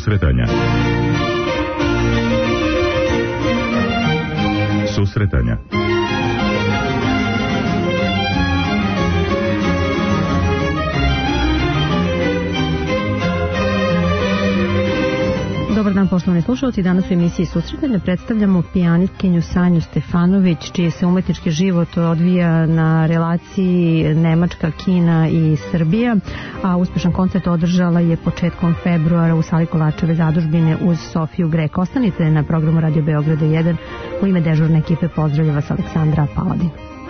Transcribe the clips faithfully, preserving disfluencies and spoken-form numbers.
Susretanja. Susretanja. Dobar dan, poštovani slušalci. Danas u emisiji Susretanja predstavljamo pijanistkinju Sanju Stefanović, čiji se umetnički život odvija na relaciji Nemačka, Kina i Srbija, a uspešan koncert održala je početkom februara u sali Kovačeve zadužbine uz Sofiju Grek. Ostanite na programu Radio Beograda jedan. U ime dežurne ekipe pozdravlja vas Aleksandra Paladin.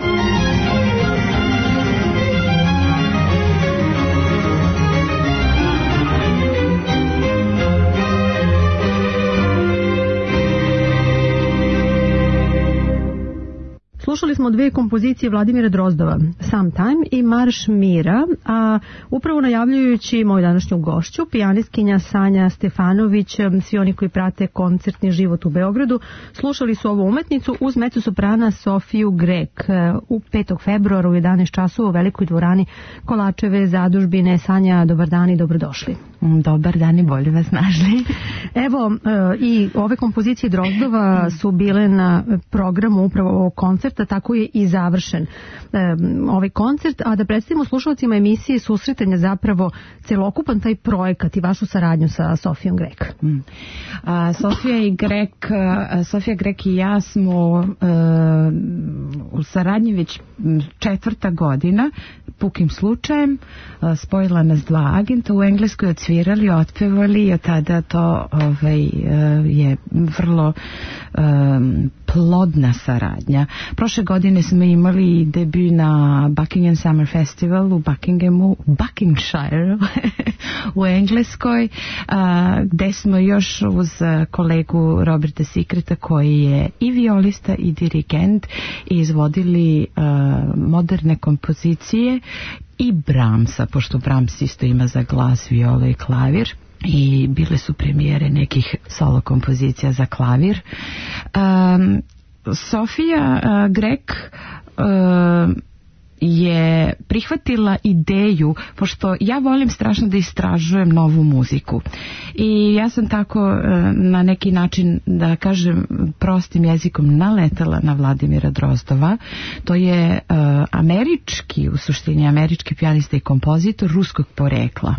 Slušali smo dve kompozicije Vladimira Drozdova, Sometime i Marš mira, a upravo najavljujući moju današnju gošću, pijanistkinja Sanja Stefanović, svi oni koji prate koncertni život u Beogradu, slušali su ovu umetnicu uz mezzosoprana Sofiju Grek u petog februara u jedanaest časova u velikoj dvorani Kolačeve zadužbine. Sanja, dobar dan i dobrodošli. Dobar dan i bolje vas našli. Evo, i ove kompozicije Drozdova su bile na programu upravo ovog koncerta, tako je i završen ovaj koncert, a da predstavimo slušalcima emisije Susretanja zapravo celokupan taj projekat i vašu saradnju sa Sofijom Grek. Mm. A, Sofija i Grek, a, Sofija Grek i ja smo a, u saradnji već četvrta godina, pukim slučajem, a, spojila nas dva agenta, u Engleskoj odsvirali, otpevali i od tada to ovaj, je vrlo a, plodna saradnja. Prošle godine smo imali debut na Buckingham Summer Festival u Buckinghamu, Buckinghamshire u Engleskoj, a, gde smo još uz kolegu Roberta Secreta, koji je i violista i dirigent, izvodili a, moderne kompozicije i Brahmsa, pošto Brahms isto ima za glas, violu i klavir. I bile su premijere nekih solo kompozicija za klavir. Um, Sofija uh, Grek uh, je prihvatila ideju, pošto ja volim strašno da istražujem novu muziku i ja sam tako na neki način, da kažem prostim jezikom, naletela na Vladimira Drozdova. To je uh, američki, u suštini američki pijanista i kompozitor ruskog porekla.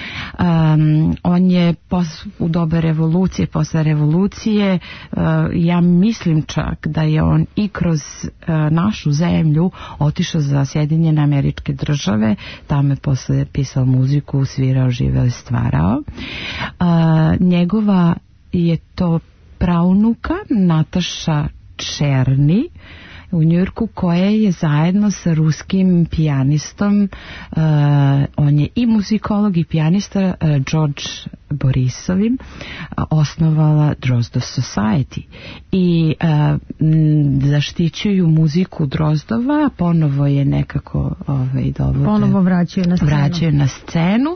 Um, on je pos, u doba revolucije, posle revolucije, uh, ja mislim čak da je on i kroz uh, našu zemlju otišao za Sjedinjene Američke Države, tamo je posle pisao muziku, svirao, živeo i stvarao. Uh, njegova je to praunuka Nataša Černi u Njujorku, koja je zajedno sa ruskim pijanistom, uh, on je i muzikolog i pijanista, uh, George Borisovim, uh, osnovala Drozdov Society i uh, m, zaštićuju muziku Drozdova, ponovo je nekako ovaj, dovode, ponovo vraćaju na scenu. vraćaju na scenu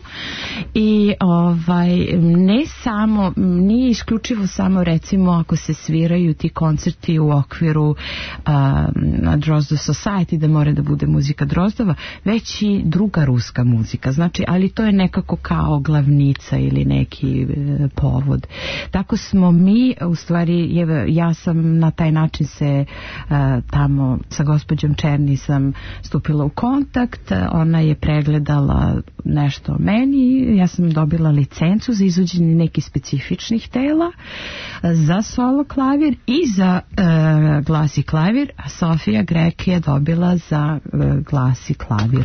i ovaj, ne samo, nije isključivo samo recimo ako se sviraju ti koncerti u okviru uh, na Drozdov Society, da mora da bude muzika Drozdova, već i druga ruska muzika, znači, ali to je nekako kao glavnica ili neki e, povod. Tako smo mi, u stvari, je, ja sam na taj način se e, tamo sa gospođom Černi sam stupila u kontakt, ona je pregledala nešto o meni, ja sam dobila licencu za izvođenje nekih specifičnih tela za solo klavir i za e, glas i klavir, a Sofija Grek je dobila za uh, glas i klavir.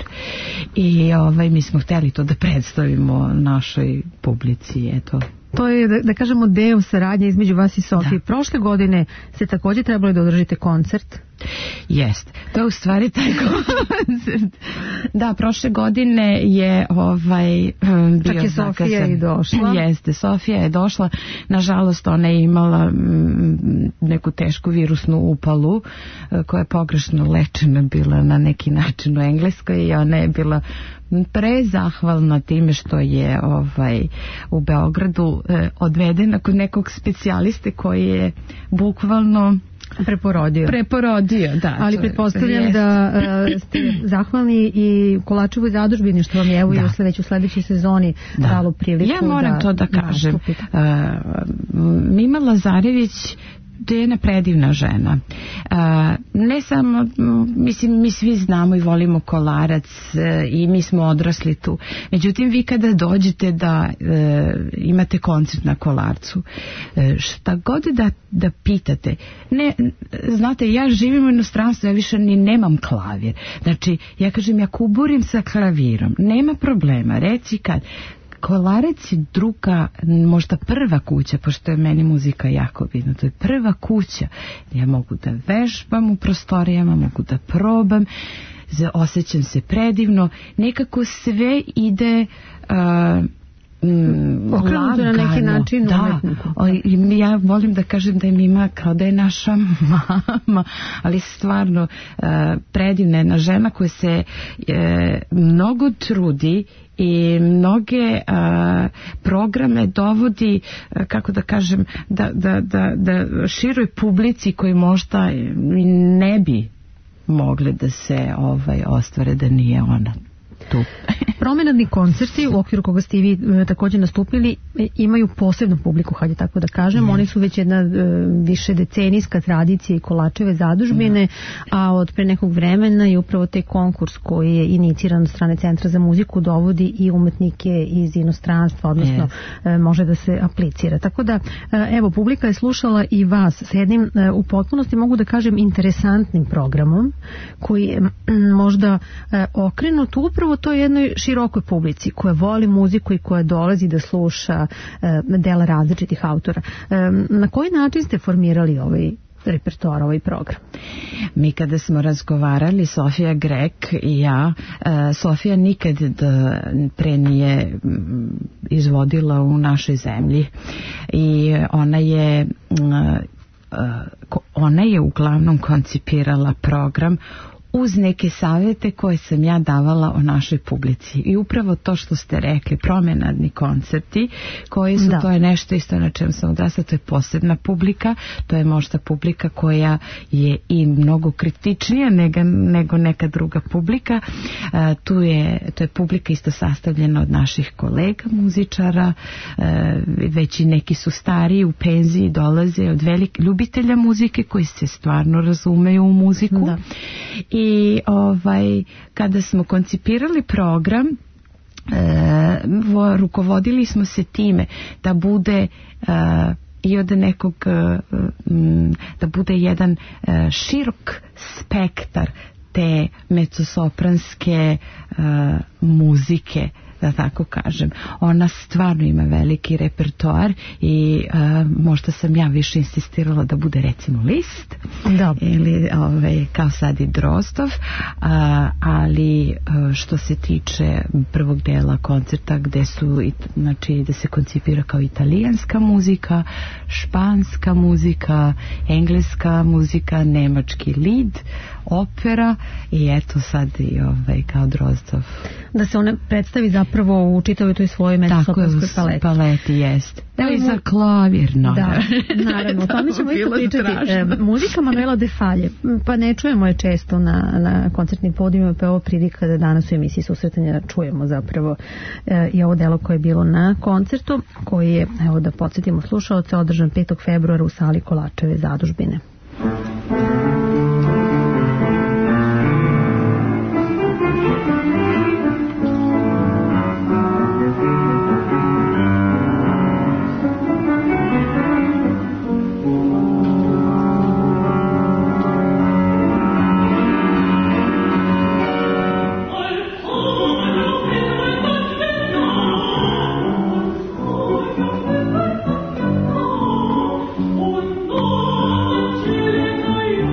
I ovaj, mi smo hteli to da predstavimo našoj publici, eto. To je, da, da kažemo, deo saradnje između vas i Sofije. Da. Prošle godine ste također trebali da održite koncert. Jest, to je u stvari taj koncert. Da, prošle godine je ovaj um, bio čak je Sofija zakazan. I došla. Jeste, Sofija je došla. Nažalost, ona je imala m, neku tešku virusnu upalu uh, koja je pogrešno lečena bila na neki način u Engleskoj i ona je bila prezahvalna time što je ovaj u Beogradu eh, odvedena kod nekog specijaliste koji je bukvalno Preporodio. Preporodio, da. Ali pretpostavljam da uh, ste zahvalni i Kolačevoj zadužbini što vam je evo da. i usle, već u sledećoj sezoni da. dalo priliku. Ja moram da, to da kažem. Uh, Mima Lazarević to je jedna predivna žena. Uh, ne samo, mislim, mi svi znamo i volimo Kolarac uh, i mi smo odrasli tu. Međutim, vi kada dođete da uh, imate koncert na Kolarcu, uh, šta god da, da pitate, ne, znate, ja živim u inostranstvu, ja više ni nemam klavir. Znači, ja kažem, ja kuburim sa klavirom, nema problema, reci kad. Kolarac je druga, možda prva kuća, pošto je meni muzika jako bitna, to je prva kuća. Ja mogu da vežbam u prostorijama, mogu da probam, osjećam se predivno, nekako sve ide uh, Mm, okrenuto na neki način da, o, ja volim da kažem da je Mima kao da je naša mama, ali stvarno uh, predivna jedna žena koja se uh, mnogo trudi i mnoge uh, programe dovodi, uh, kako da kažem, da, da, da, da široj publici koji možda ne bi mogle da se ovaj, ostvare da nije ona tu. Promenadni koncerti u okviru koga ste i vi e, također nastupili imaju posebnu publiku, hajde tako da kažem. Mm. Oni su već jedna e, više decenijska tradicija i Kolačeve zadužbine, mm. a od pre nekog vremena je upravo taj konkurs koji je iniciran od strane Centra za muziku dovodi i umetnike iz inostranstva, odnosno yes. e, može da se aplicira. Tako da, e, evo, publika je slušala i vas s jednim e, u potpunosti, mogu da kažem, interesantnim programom koji je možda e, okrenut upravo toj jednoj širokoj publici koja voli muziku i koja dolazi da sluša e, dela različitih autora. E, na koji način ste formirali ovaj repertoar, ovaj program? Mi kada smo razgovarali, Sofija Grek i ja, e, Sofija nikad da pre nije izvodila u našoj zemlji i ona je e, ona je uglavnom koncipirala program uz neke savjete koje sam ja davala o našoj publici. I upravo to što ste rekli, promenadni koncerti, koji su, da. to je nešto isto na čem sam odrasla, to je posebna publika, to je možda publika koja je i mnogo kritičnija nego, nego neka druga publika. E, tu je, to je publika isto sastavljena od naših kolega, muzičara, e, već i neki su stariji, u penziji, dolaze od velik ljubitelja muzike koji se stvarno razumeju u muziku. Da. I I ovaj, kada smo koncipirali program, e, rukovodili smo se time da bude e, i od nekog, e, da bude jedan e, širok spektar te mezzosopranske e, muzike, da tako kažem. Ona stvarno ima veliki repertoar i uh, možda sam ja više insistirala da bude recimo Liszt da. ili ovaj, kao sad i Drozdov, uh, ali uh, što se tiče prvog dela koncerta gde su, znači da se koncipira kao italijanska muzika, španska muzika, engleska muzika, nemački lied, opera i eto sad i ovaj, kao Drozdov. Da se ona predstavi zapravo u čitavoj toj svojoj mezzosopranskoj paleti. paleti, jest. Evo i za klavir, no. Da, naravno, o tome ćemo isto pričati. E, muzika Manuela de Falje, pa ne čujemo je često na, na koncertnim podijima, pa je ovo prilika da danas u emisiji Susretanja čujemo zapravo e, i ovo delo koje je bilo na koncertu, koji je, evo da podsjetimo slušaoce, održan petog februara u sali Kolačeve zadužbine. Oh,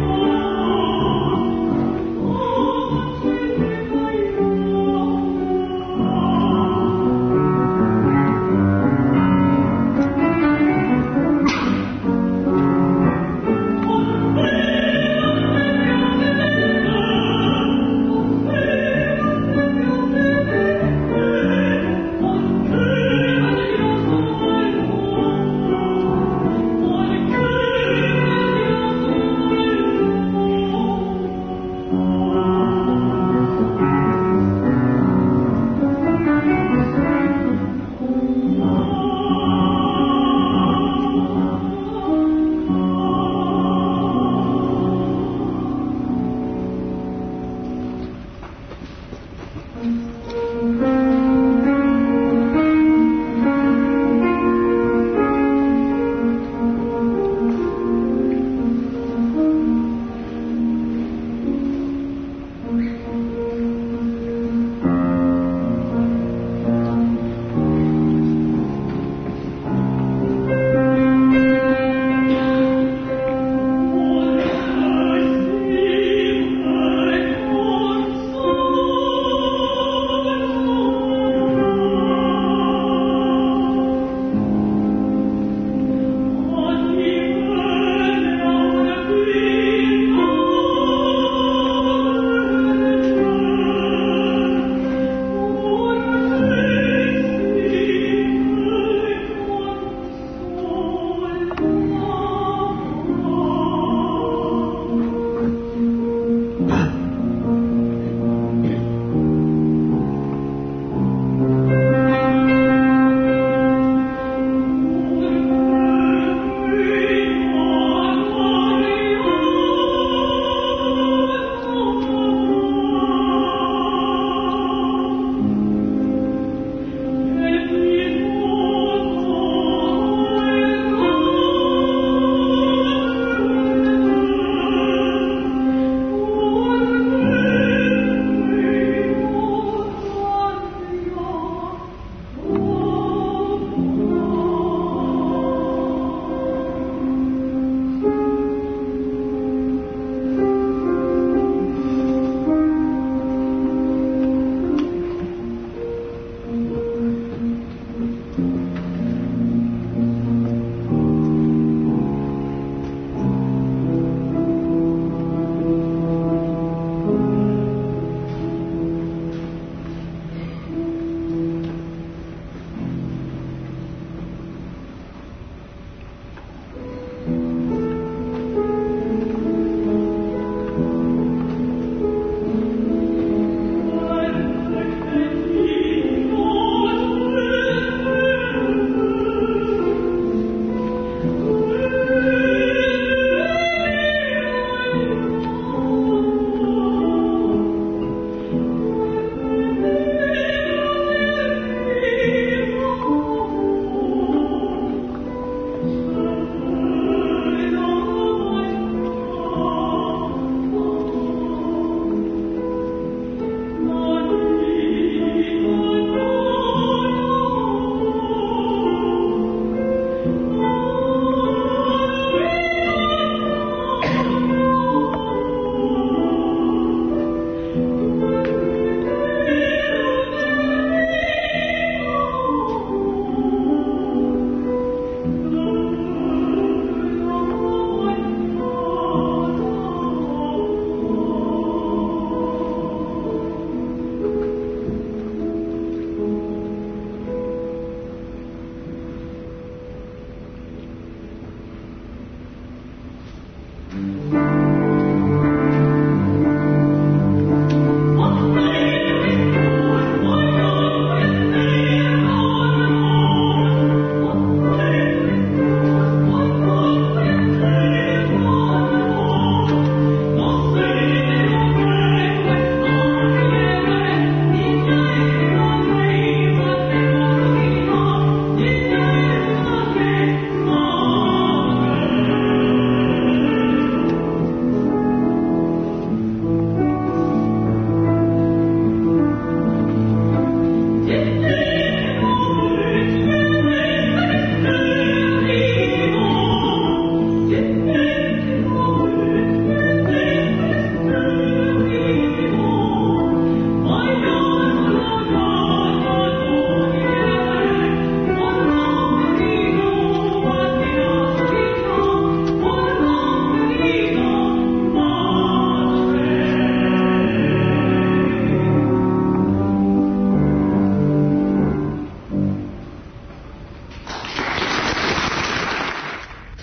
Oh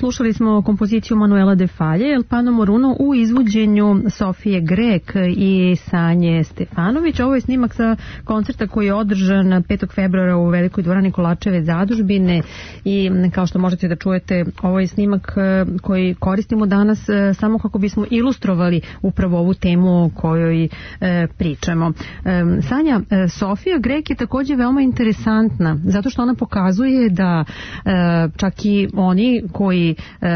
slušali smo kompoziciju Manuela de Falje, El Pano Moruno u izvođenju Sofije Grek i Sanje Stefanović. Ovo je snimak sa koncerta koji je održan petog februara u Velikoj dvorani Kolačeve zadužbine i kao što možete da čujete, ovo je snimak koji koristimo danas samo kako bismo ilustrovali upravo ovu temu o kojoj pričamo. Sanja, Sofija Grek je također veoma interesantna zato što ona pokazuje da čak i oni koji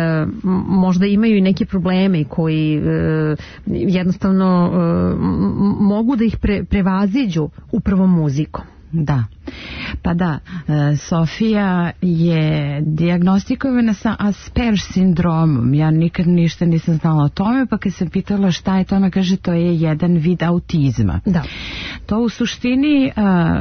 možda imaju i neke probleme i koji jednostavno mogu da ih pre, prevaziđu upravo muzikom. Da, pa da, Sofija je dijagnostikovana sa Asperger sindromom. Ja nikad ništa nisam znala o tome, pa kad sam pitala šta je to, ona kaže to je jedan vid autizma. Da. To u suštini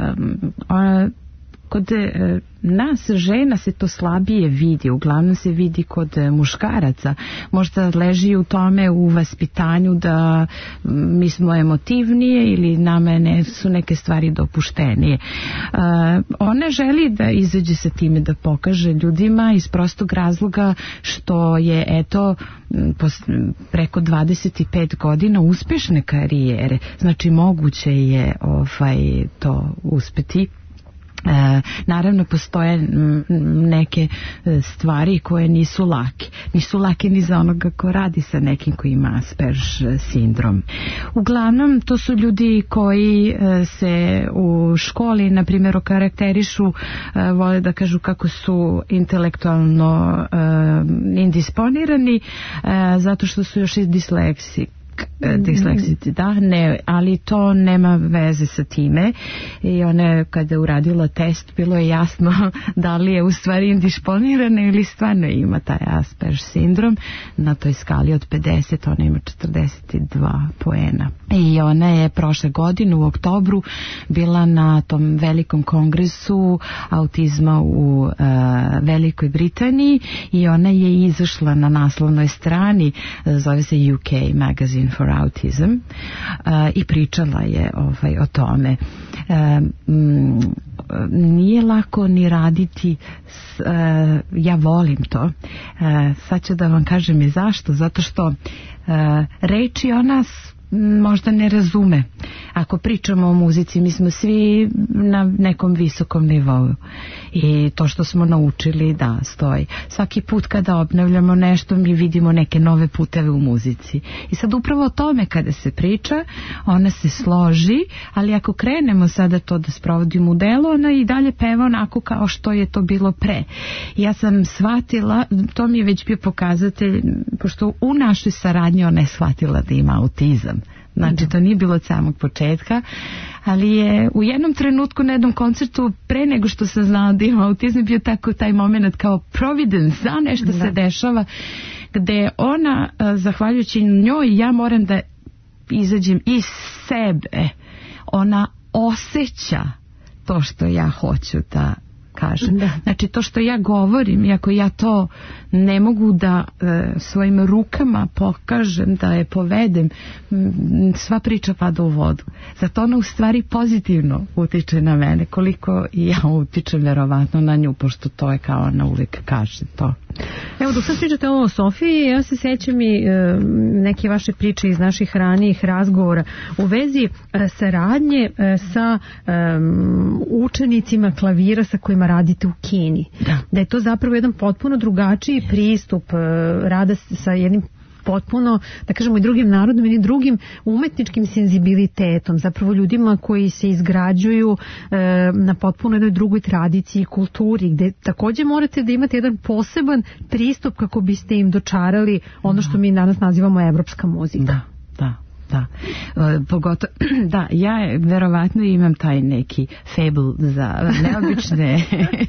ona kod nas žena se to slabije vidi, uglavnom se vidi kod muškaraca. Možda leži u tome u vaspitanju da mi smo emotivnije ili nama ne, su neke stvari dopuštenije. Uh, ona želi da izađe sa time, da pokaže ljudima iz prostog razloga što je eto preko dvadeset pet godina uspješne karijere. Znači moguće je ovaj, to uspeti. E, naravno postoje neke stvari koje nisu lake. Nisu lake ni za onoga ko radi sa nekim koji ima Asperger sindrom. Uglavnom to su ljudi koji se u školi na primjer okarakterišu, vole da kažu kako su intelektualno indisponirani zato što su još i disleksi. disleksici, da, ne, ali to nema veze sa time i ona kada je uradila test bilo je jasno da li je u stvari indisponirana ili stvarno ima taj Asperger sindrom. Na toj skali od pedeset ona ima četrdeset dva poena i ona je prošle godine u oktobru bila na tom velikom kongresu autizma u uh, Velikoj Britaniji i ona je izašla na naslovnoj strani, zove se U K Magazine for Autism, uh, i pričala je ovaj, o tome. Uh, m, nije lako ni raditi s, uh, ja volim to. Uh, sad ću da vam kažem i zašto. Zato što uh, reči o nas možda ne razume. Ako pričamo o muzici, mi smo svi na nekom visokom nivou i to što smo naučili da stoji. Svaki put kada obnavljamo nešto mi vidimo neke nove puteve u muzici i sad upravo o tome kada se priča ona se složi, ali ako krenemo sada to da sprovodimo u delu, ona i dalje peva onako kao što je to bilo pre. Ja sam shvatila, to mi je već bio pokazatelj, pošto u našoj saradnji ona je shvatila da ima autizam. Znači, to nije bilo od samog početka, ali je u jednom trenutku na jednom koncertu, pre nego što sam znala da ima autizam, bio tako taj moment kao providence, da nešto da se dešava, gde ona, zahvaljujući njoj, ja moram da izađem iz sebe. Ona osjeća to što ja hoću da kažem. Da. Znači to što ja govorim, iako ja to ne mogu da e, svojim rukama pokažem, da je povedem, m, sva priča pada u vodu. Zato ona u stvari pozitivno utiče na mene, koliko i ja utičem verovatno na nju, pošto to je kao ona uvijek kaže to. Evo, dok sad pričate ovo o Sofiji, ja se sjećam i e, neke vaše priče iz naših ranijih razgovora u vezi e, saradnje e, sa e, učenicima klavira sa kojima radite u Kini. Da. Da je to zapravo jedan potpuno drugačiji pristup e, rada sa jednim potpuno, da kažemo, i drugim narodom i drugim umetničkim senzibilitetom, zapravo ljudima koji se izgrađuju e, na potpuno jednoj drugoj tradiciji i kulturi, gde također morate da imate jedan poseban pristup kako biste im dočarali ono što mi danas nazivamo evropska muzika. Da, da. Da, e, pogotovo, da, ja verovatno imam taj neki fable za neobične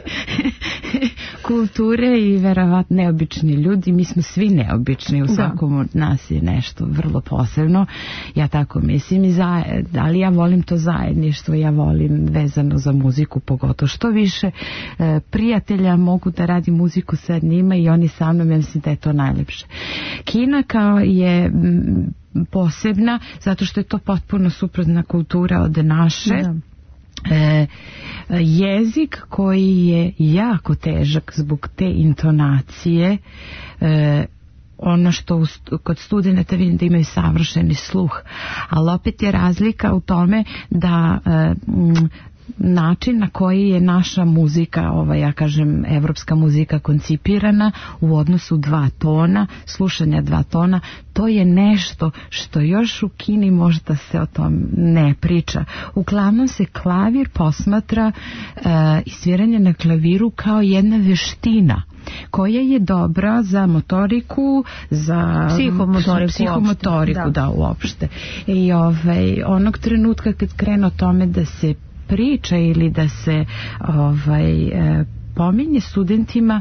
kulture i verovatno neobični ljudi. Mi smo svi neobični, u svakom od nas je nešto vrlo posebno. Ja tako mislim i zajed, ali ja volim to zajedništvo, ja volim vezano za muziku, pogotovo što više e, prijatelja mogu da radi muziku sa njima i oni sa mnom, ja mislim da je to najlepše. Kina kao je m, posebna, zato što je to potpuno suprotna kultura od naše. Da. E, jezik koji je jako težak zbog te intonacije, e, ono što u, kod studenata vidim da imaju savršeni sluh, ali opet je razlika u tome da e, m, način na koji je naša muzika, ova, ja kažem evropska muzika, koncipirana u odnosu dva tona, slušanja dva tona, to je nešto što još u Kini možda se o tom ne priča. Uglavnom se klavir posmatra e, i sviranje na klaviru kao jedna veština koja je dobra za motoriku, za psihomotoriku, psihomotoriku uopšte, da. da uopšte. I ovaj, onog trenutka kad krene o tome da se priča ili da se ovaj, e, pominje studentima,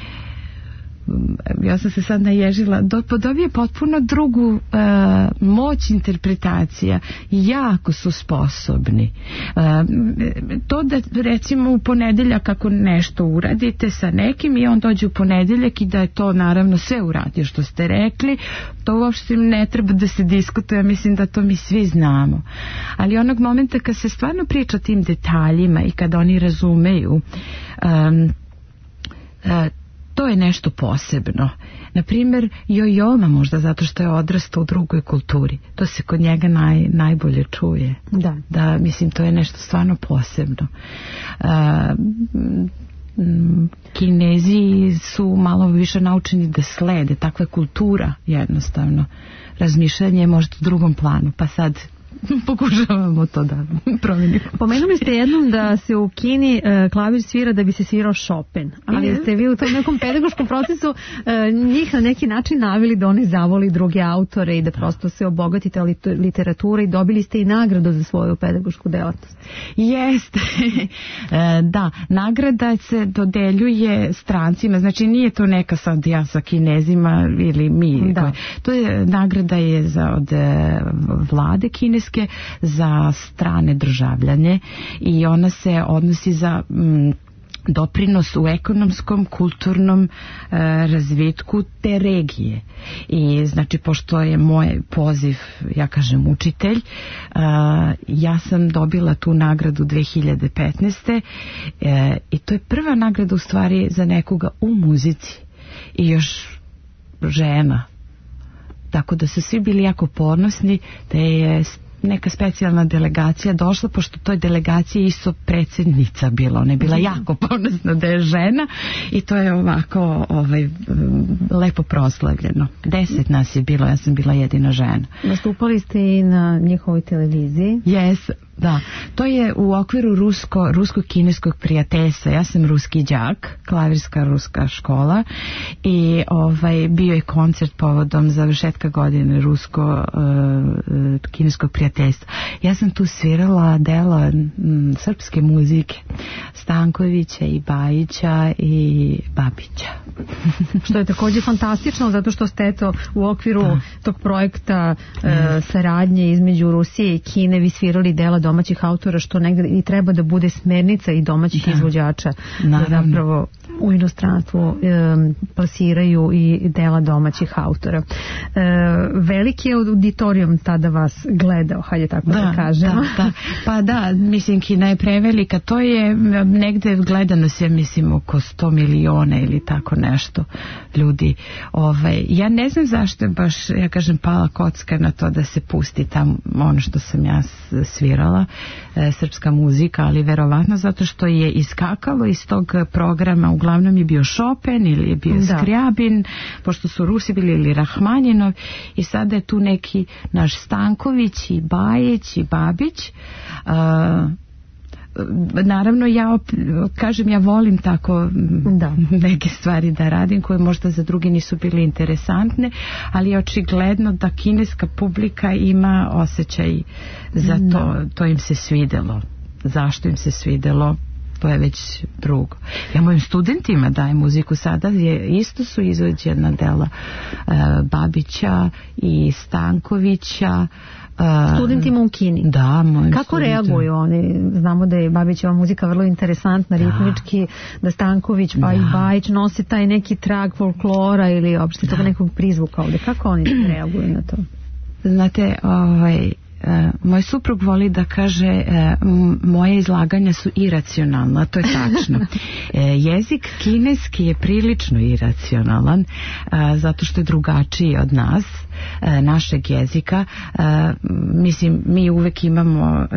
ja sam se sad naježila, do, dobije potpuno drugu e, moć interpretacija. Jako su sposobni. E, to da recimo u ponedeljak ako nešto uradite sa nekim i on dođe u ponedeljak i da je to naravno sve uradio što ste rekli, to uopšte ne treba da se diskutuje, mislim da to mi svi znamo. Ali onog momenta kad se stvarno priča o tim detaljima i kada oni razumeju um, uh, to je nešto posebno. Naprimjer, Jojoma možda zato što je odrastao u drugoj kulturi. To se kod njega naj, najbolje čuje. Da. Da, mislim, to je nešto stvarno posebno. Uh, Kinezi su malo više naučeni da slede. Takva je kultura jednostavno. Razmišljanje je možda u drugom planu. Pa sad pokušavamo to da promenimo. Pomenuli ste jednom da se u Kini e, klavir svira da bi se svirao Chopin, ali ste vi u tom nekom pedagoškom procesu e, njih na neki način navili da oni zavoli druge autore i da prosto se obogatite literatura i dobili ste i nagradu za svoju pedagošku delatnost. Jeste. e, da, nagrada se dodeljuje strancima, znači nije to neka sad ja sa Kinezima ili mi. Da. To je, nagrada je za, od e, vlade kineske za strane državljanje i ona se odnosi za mm, doprinos u ekonomskom, kulturnom e, razvitku te regije. I znači, pošto je moj poziv, ja kažem, učitelj, e, ja sam dobila tu nagradu dve hiljade petnaeste. E, i to je prva nagrada u stvari za nekoga u muzici i još žena. Tako da su svi bili jako ponosni da je neka specijalna delegacija došla, pošto toj delegaciji isto predsjednica bila, ona je bila jako ponosna da je žena i to je ovako ovaj, lepo proslavljeno. Deset nas je bilo, ja sam bila jedina žena. Nastupali ste i na njihovoj televiziji. Yes, da. To je u okviru rusko, rusko-kineskog prijateljstva. Ja sam ruski đak, klavirska ruska škola i ovaj, bio je koncert povodom završetka godine rusko-kineskog uh, prijateljstva. Ja sam tu svirala dela m, srpske muzike Stankovića i Bajića i Babića. Što je također fantastično, zato što ste eto u okviru da. tog projekta e, saradnje između Rusije i Kine vi svirali dela domaćih autora, što negdje i treba da bude smernica i domaćih da. izvođača da zapravo u inostranstvu e, plasiraju i dela domaćih autora. E, veliki je auditorijum tada vas gledao, hajde tako da, da kažemo. Da, da. Pa da, mislim, Kina je prevelika, to je negde gledano se, mislim, oko sto miliona ili tako nešto ljudi. Ovaj, ja ne znam zašto je baš, ja kažem, pala kocka na to da se pusti tam ono što sam ja svirala, e, srpska muzika, ali verovatno zato što je iskakalo iz tog programa, uglavnom je bio Chopin ili je bio da. Skriabin, pošto su Rusi bili, ili Rahmaninov, i sada je tu neki naš Stanković i Bajić i Babić. Uh, naravno ja op, kažem ja volim tako da. neke stvari da radim koje možda za drugi nisu bili interesantne, ali je očigledno da kineska publika ima osjećaj za to, da. to im se svidelo. Zašto im se svidelo, to je već drugo. Ja mojim studentima dajem muziku sada, je, isto su izvođena dela uh, Babića i Stankovića. Uh, studentima u Kini. Da, mojim Kako studentima. Reaguju oni? Znamo da je Babićeva muzika vrlo interesantna, da. ritmički, da Stanković pa da. i Bajić nosi taj neki trag folklora ili uopšte tog nekog prizvuka ovdje. Kako oni reaguju na to? Znate, ovaj, moj suprug voli da kaže moje izlaganja su iracionalna, to je tačno. Jezik kineski je prilično iracionalan zato što je drugačiji od nas, našeg jezika. Mislim, mi uvek imamo,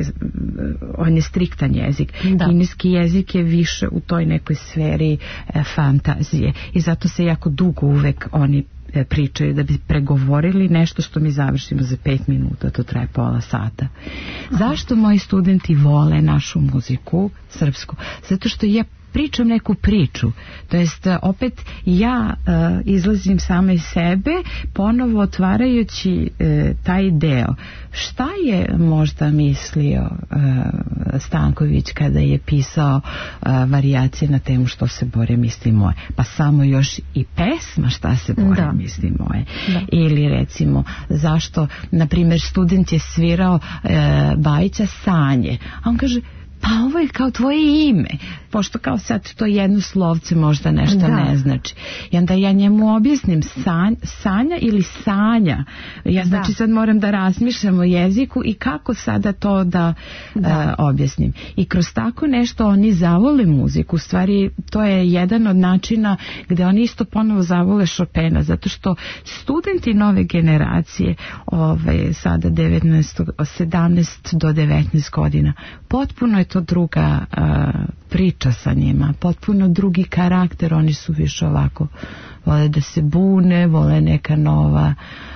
on je striktan jezik. Da. Kineski jezik je više u toj nekoj sferi fantazije i zato se jako dugo uvek oni pričaju da bi pregovorili nešto što mi završimo za pet minuta, to traje pola sata. Zašto moji studenti vole našu muziku srpsku? Zato što ja pričam neku priču, to jest opet ja uh, izlazim sama iz sebe, ponovo otvarajući uh, taj deo. Šta je možda mislio uh, Stanković kada je pisao uh, varijacije na temu Što se bore misli moje? Pa samo još i pesma Šta se bore da. misli moje. Da. Ili recimo zašto, na primjer, student je svirao uh, Bajića Sanje, a on kaže pa ovo je kao tvoje ime, pošto kao sad to jedno slovce možda nešto da. ne znači. I onda ja njemu objasnim sanj, sanja ili sanja. Ja znači da. sad moram da razmišljam o jeziku i kako sada to da, da. Uh, objasnim. I kroz tako nešto oni zavole muziku. U stvari to je jedan od načina gde oni isto ponovo zavole Chopina, zato što studenti nove generacije, ovaj, sada devetnaest, sedamnaest do devetnaest godina, potpuno je to druga uh, priča sa njima, potpuno drugi karakter, oni su više ovako, vole da se bune, vole neka nova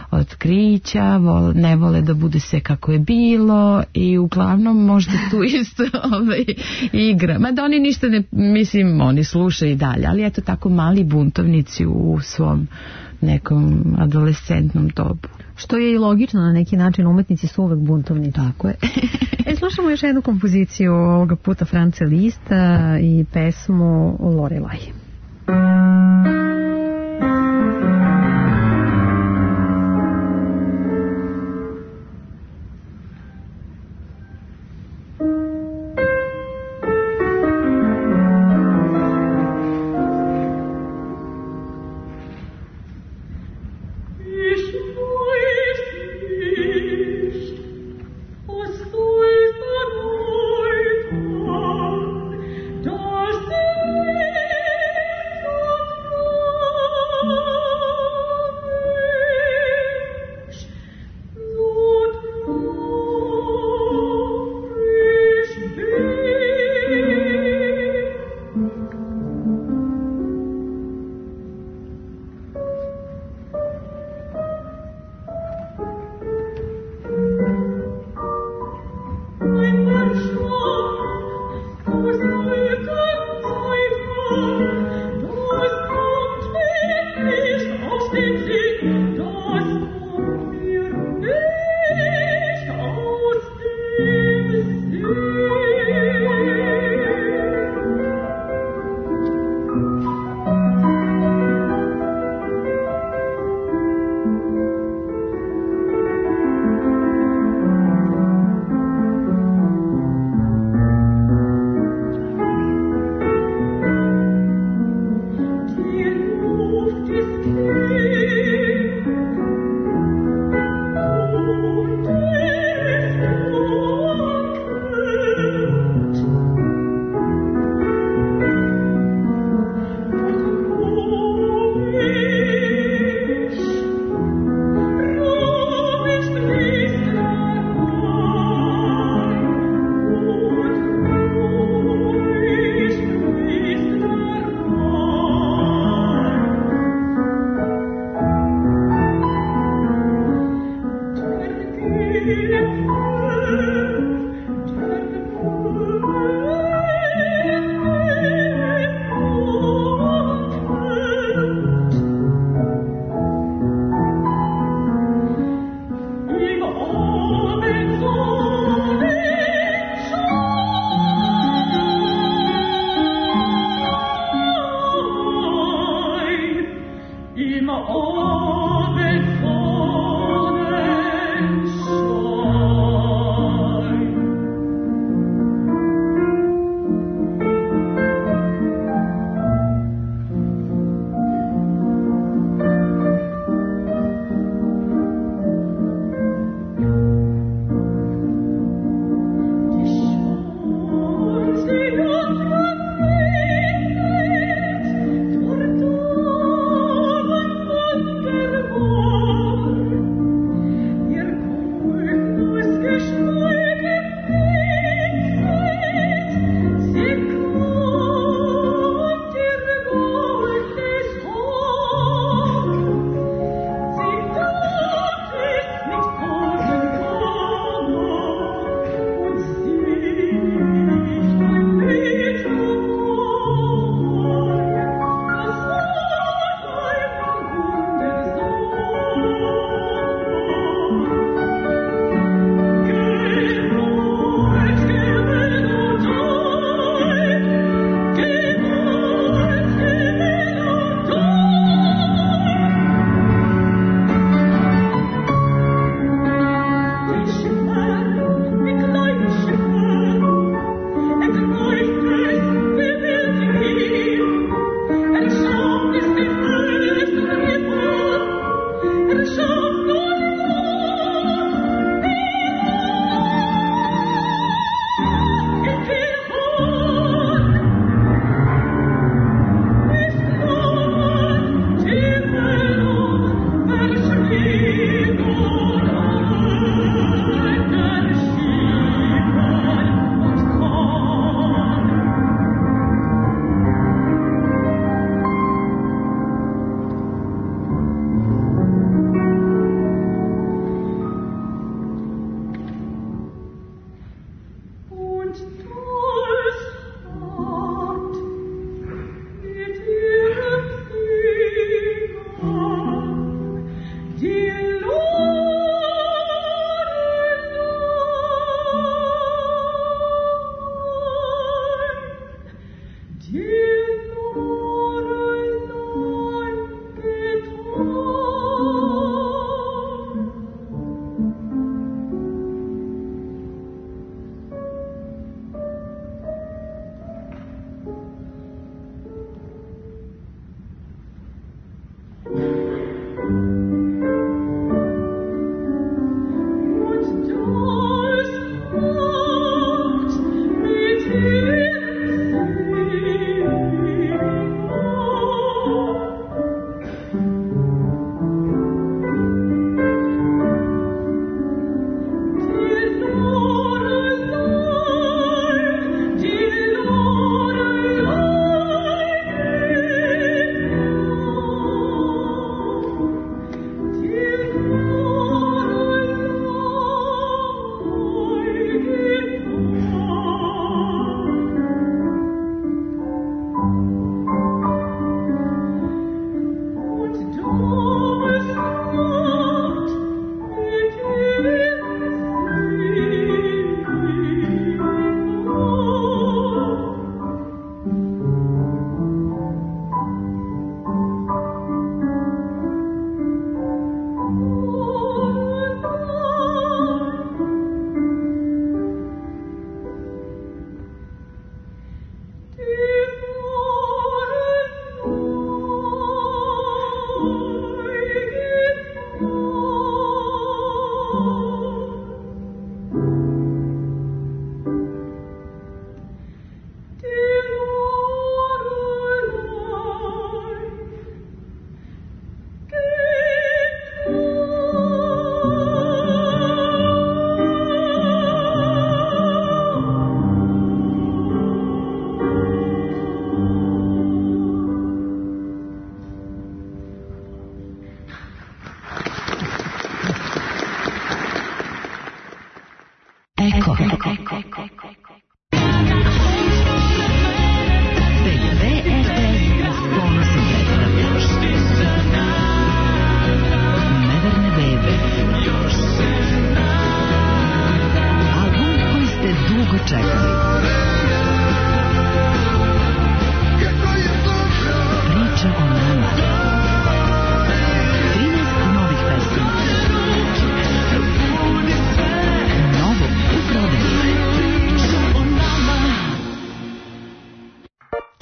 otkrića, vole, ne vole da bude sve kako je bilo i uglavnom možda tu isto ovaj, igra. Ma da oni ništa ne, mislim, oni slušaju i dalje, ali eto tako mali buntovnici u svom nekom adolescentnom dobu. Što je i logično, na neki način umetnici su uvek buntovnici. Tako je. E, slušamo još jednu kompoziciju ovoga puta France Lista i pesmu Lorelaj. Das ist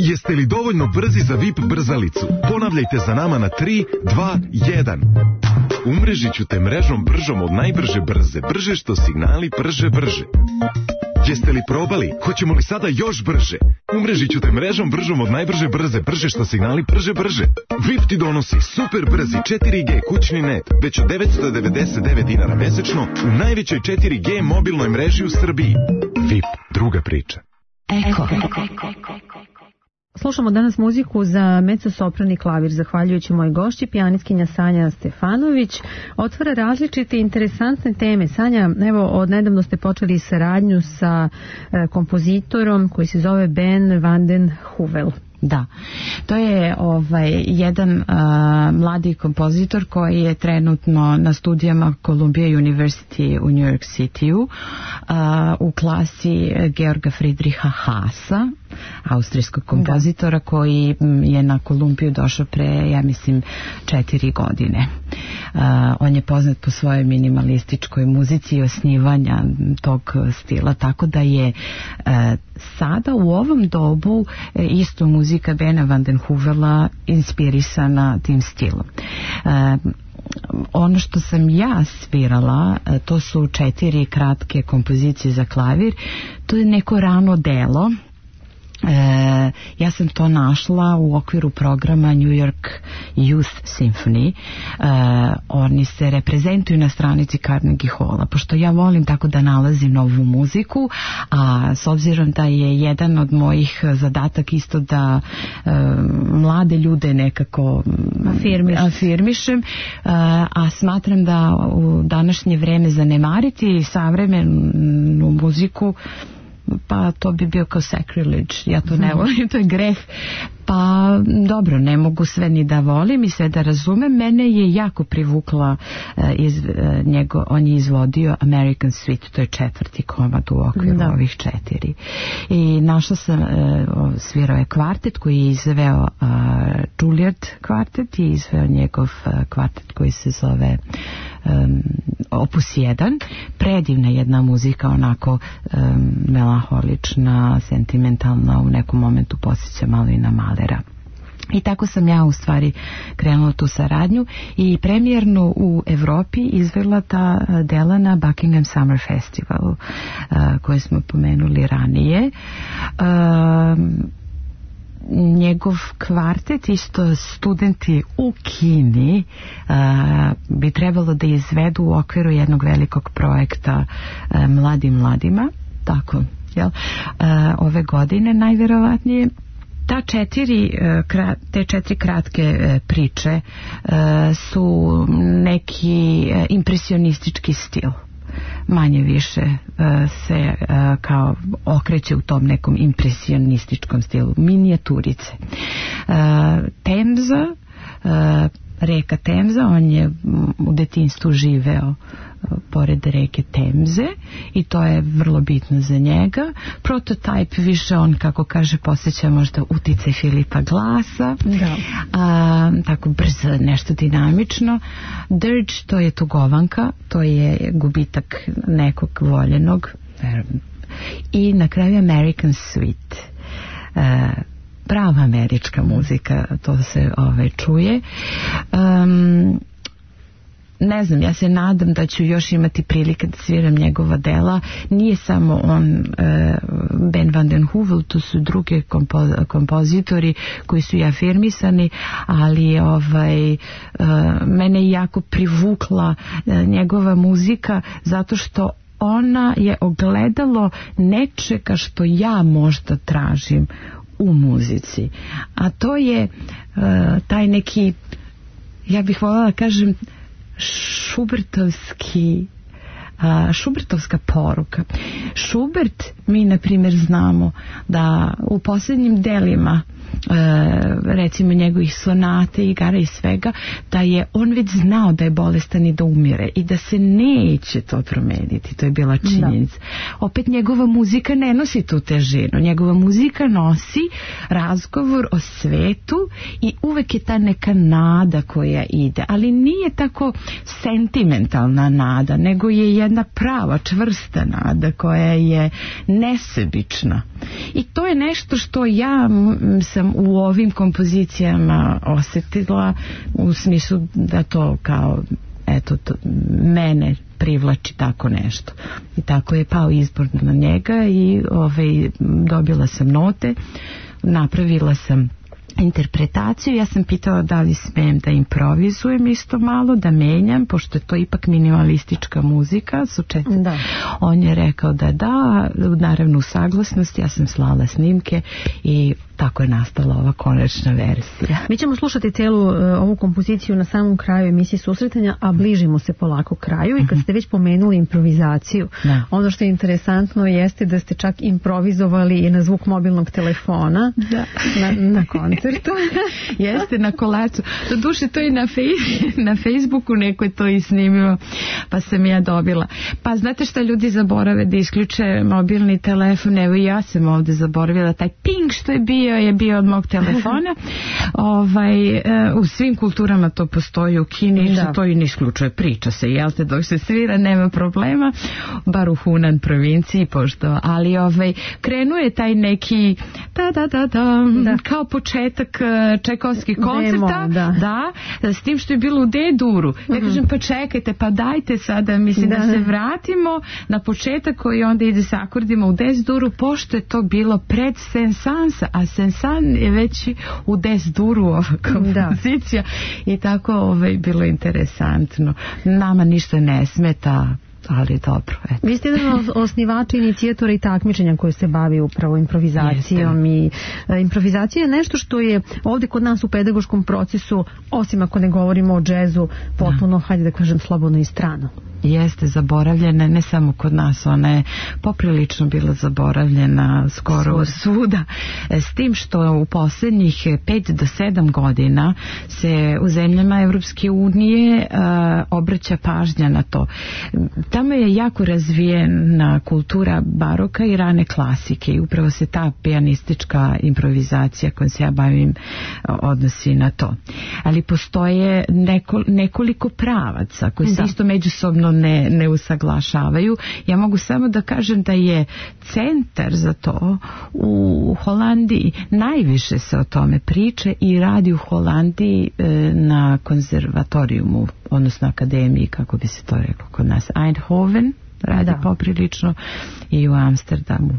Jeste li dovoljno brzi za V I P brzalicu? Ponavljajte za nama na tri, dva, jedan. Umrežit ću te mrežom bržom od najbrže brze. Brže što signali brže brže. Jeste li probali? Hoćemo li sada još brže? Umrežit ću te mrežom bržom od najbrže brze. Brže što signali brže brže. V I P ti donosi super brzi četiri G kućni net već od devetsto devedeset devet dinara mesečno u najvećoj četiri G mobilnoj mreži u Srbiji. V I P, druga priča. Eko. Slušamo danas muziku za mezzo-soprani klavir, zahvaljujući moj gošći, pijanistkinja Sanja Stefanović. Otvara različite interesantne teme. Sanja, evo, od nedavno ste počeli saradnju sa e, kompozitorom koji se zove Ben van den Heuvel. Da, to je ovaj jedan uh, mladi kompozitor koji je trenutno na studijama Columbia University u New York City-u uh, u klasi Georga Friedricha Haasa, austrijskog kompozitora, da, koji je na Kolumbiju došao pre, ja mislim, četiri godine. Uh, on je poznat po svojoj minimalističkoj muzici i osnivanja tog stila, tako da je uh, sada u ovom dobu isto muzika Bena van den Heuvela inspirisana tim stilom. Uh, ono što sam ja svirala, to su četiri kratke kompozicije za klavir. To je neko rano delo. E, ja sam to našla u okviru programa New York Youth Symphony. E, oni se reprezentuju na stranici Carnegie Halla, pošto ja volim tako da nalazim novu muziku, a s obzirom da je jedan od mojih zadatak isto da e, mlade ljude nekako Afirmiš. afirmišem, e, a smatram da u današnje vreme zanemariti savremenu muziku, pa to bi bio kao sacrilege, ja to ne volim, to je greh. Pa dobro, ne mogu sve ni da volim i sve da razumem. Mene je jako privukla uh, iz, uh, njego, on je izvodio American Suite, to je četvrti komad u okviru da. ovih četiri. I našla sam, uh, svirao je kvartet koji je izveo uh, Juilliard kvartet i izveo njegov uh, kvartet koji se zove um, Opus jedan. Predivna jedna muzika, onako um, melanholična, sentimentalna, u nekom momentu posjeća malo i na Mahlera. I tako sam ja u stvari krenula tu saradnju i premijerno u Evropi izvela ta dela na Buckingham Summer Festivalu uh, koje smo pomenuli ranije. Uh, njegov kvartet, isto studenti u Kini, uh, bi trebalo da izvedu u okviru jednog velikog projekta uh, Mladim mladima, tako, jel? Uh, ove godine najverovatnije. Ta četiri, te četiri kratke priče su neki impresionistički stil. Manje više se kao okreće u tom nekom impresionističkom stilu. Minijaturice. Temza, reka Temza, on je u detinjstvu živeo pored reke Temze i to je vrlo bitno za njega. Prototype više on, kako kaže, posjeća možda uticaj Filipa Glasa, da. A, tako brzo, nešto dinamično. Dirge, to je tugovanka, to je gubitak nekog voljenog. I na kraju American Suite, a, prava američka muzika, to se ovaj, čuje. Um, ne znam, ja se nadam da ću još imati prilike da sviram njegova dela. Nije samo on, uh, Ben van den Heuvel, tu su druge kompo- kompozitori koji su i afirmisani, ali ovaj, uh, mene jako privukla uh, njegova muzika zato što ona je ogledalo nečega što ja možda tražim u muzici, a to je uh, taj neki, ja bih voljela da kažem, šubertovski uh, šubertovska poruka. Šubert, mi na primjer znamo da u posljednjim delima recimo njegovih sonate, igara i svega, da je on već znao da je bolestan i da umire i da se neće to promeniti. To je bila činjenica. Da. Opet njegova muzika ne nosi tu težinu. Njegova muzika nosi razgovor o svetu i uvek je ta neka nada koja ide, ali nije tako sentimentalna nada, nego je jedna prava, čvrsta nada koja je nesebična. I to je nešto što ja sam u ovim kompozicijama osetila, u smislu da to kao eto to, mene privlači tako nešto. I tako je pao izbor na njega i ovaj, dobila sam note, napravila sam interpretaciju. Ja sam pitala da li smijem da improvizujem isto malo, da menjam, pošto je to ipak minimalistička muzika. Da. On je rekao da da, naravno u saglasnosti, ja sam slala snimke i tako je nastala ova konačna verzija. Mi ćemo slušati celu uh, ovu kompoziciju na samom kraju emisije Susretanja, a bližimo se polako kraju. I kad ste već pomenuli improvizaciju, da. Ono što je interesantno jeste da ste čak improvizovali i na zvuk mobilnog telefona da. na, na koncertu. Jeste, na kolacu. Doduše to i na, fej, na Facebooku neko je to i snimio, pa sam ja dobila. Pa znate šta ljudi zaborave da isključe mobilni telefon? Evo i ja sam ovde zaboravila taj ping što je bio je bio od mog telefona. ovaj, u svim kulturama to postoji, u Kini da. To i ne isključuje, priča se, jel te, dok se svira nema problema, bar u Hunan provinciji, pošto, ali ovaj, krenuje taj neki da, da, da, da, da. kao početak čekovskih koncerta, da. da, s tim što je bilo u D-duru. Ja kažem, pa čekajte, pa dajte sada, mislim da, da se vratimo na početak koji onda ide sa akordima u D-duru, pošto je to bilo pred Sensansa, a Sensan je već u des-duru ova kompozicija da. I tako ovaj, bilo interesantno. Nama ništa ne smeta, ali dobro. Eto. Vi ste jedan od osnivača, inicijatora i takmičenja koji se bavi upravo improvizacijom. Jeste. I e, improvizacija je nešto što je ovdje kod nas u pedagoškom procesu, osim ako ne govorimo o džezu, potpuno, da. hajde da kažem, slobodno i strano. Jeste zaboravljena, ne samo kod nas, ona je poprilično bila zaboravljena skoro svuda, s tim što u posljednjih pet do sedam godina se u zemljama Evropske unije uh, obraća pažnja na to. Tamo je jako razvijena kultura baroka i rane klasike i upravo se ta pijanistička improvizacija kojom se ja bavim odnosi na to. Ali postoje neko, nekoliko pravaca koji se da. isto međusobno Ne, ne usaglašavaju. Ja mogu samo da kažem da je centar za to u Holandiji, najviše se o tome priče i radi u Holandiji e, na konzervatorijumu, odnosno akademiji, kako bi se to reklo kod nas. Eindhoven radi da. poprilično i u Amsterdamu.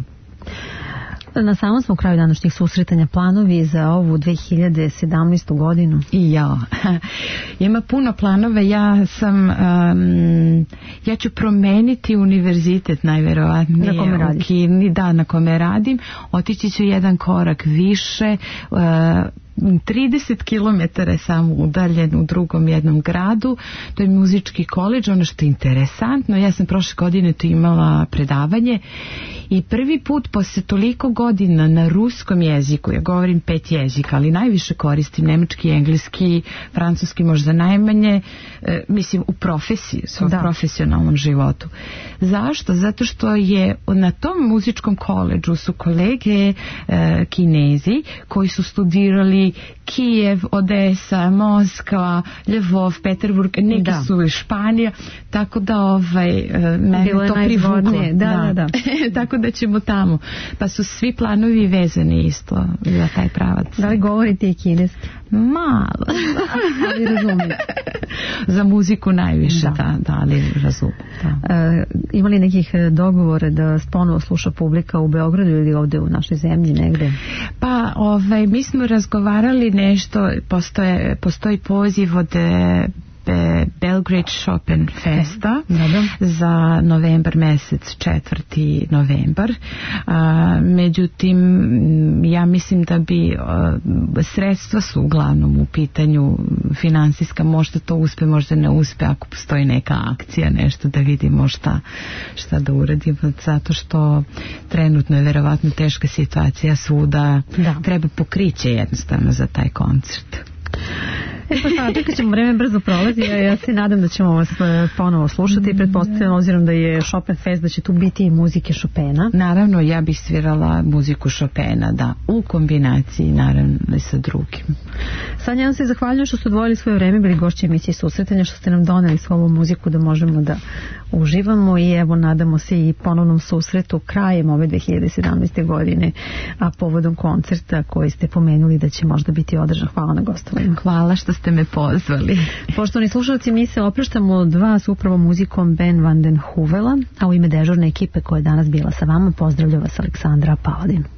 Na samom smo kraju današnjih susretanja, planovi za ovu dve hiljade sedamnaestu godinu. I ja. Ima puno planova. Ja sam um, ja ću promeniti univerzitet najverovatnije na kome radiš. U Kini, da, na kome radim. Otići ću jedan korak više, uh, trideset kilometara je samo udaljen u drugom jednom gradu. To je muzički koledž. Ono što je interesantno, ja sam prošle godine tu imala predavanje i prvi put posle toliko godina na ruskom jeziku, ja govorim pet jezika, ali najviše koristim nemački, engleski, francuski možda najmanje, e, mislim u profesiji, u svom profesionalnom životu. Zašto? Zato što je na tom muzičkom koledžu su kolege e, Kinezi koji su studirali Kijev, Odesa, Moskva, Lvov, Peterburg, neki da. su iz Španija, tako da ovaj, mene bilo to privuklo. Da, da, da. Tako da ćemo tamo. Pa su svi planovi vezani isto za taj pravac. Da li govorite i kineski? Malo. Ali razumijete. Za muziku najviše, da, da, da ali razumijem. Da. E, ima li nekih dogovora da ponovo sluša publika u Beogradu ili ovdje u našoj zemlji negde? Pa, ovaj, mi smo razgovarali nešto, postoje, postoji poziv od Be, Belgrade Chopin Festa Dobro. za novembar mesec, četvrti novembar. A, međutim, ja mislim da bi a, sredstva su uglavnom u pitanju finansijska, možda to uspe, možda ne uspe, ako postoji neka akcija, nešto da vidimo šta, šta da uradimo, zato što trenutno je verovatno teška situacija svuda, da. Treba pokriće jednostavno za taj koncert. E pa sad, čekat ćemo, vreme brzo prolazi, ja, ja se nadam da ćemo vas ponovo slušati i pretpostavljam, obzirom da je Chopin Fest, da će tu biti i muzike Chopina. Naravno, ja bih svirala muziku Chopina, da, u kombinaciji naravno i sa drugim. Sanja, ja vam se zahvaljujem što ste odvojili svoje vreme, bili gošći emisije Susretanja, što ste nam doneli svu ovu muziku da možemo da uživamo i evo, nadamo se i ponovnom susretu krajem ove dve hiljade sedamnaeste. godine, a povodom koncerta koji ste pomenuli da će možda biti održan. Hvala na gostovanju. Hvala što ste me pozvali. Poštovani slušalci, mi se opraštamo od vas upravo muzikom Ben van den Huvela, a u ime dežurne ekipe koja je danas bila sa vama, pozdravlja vas Aleksandra Paladin.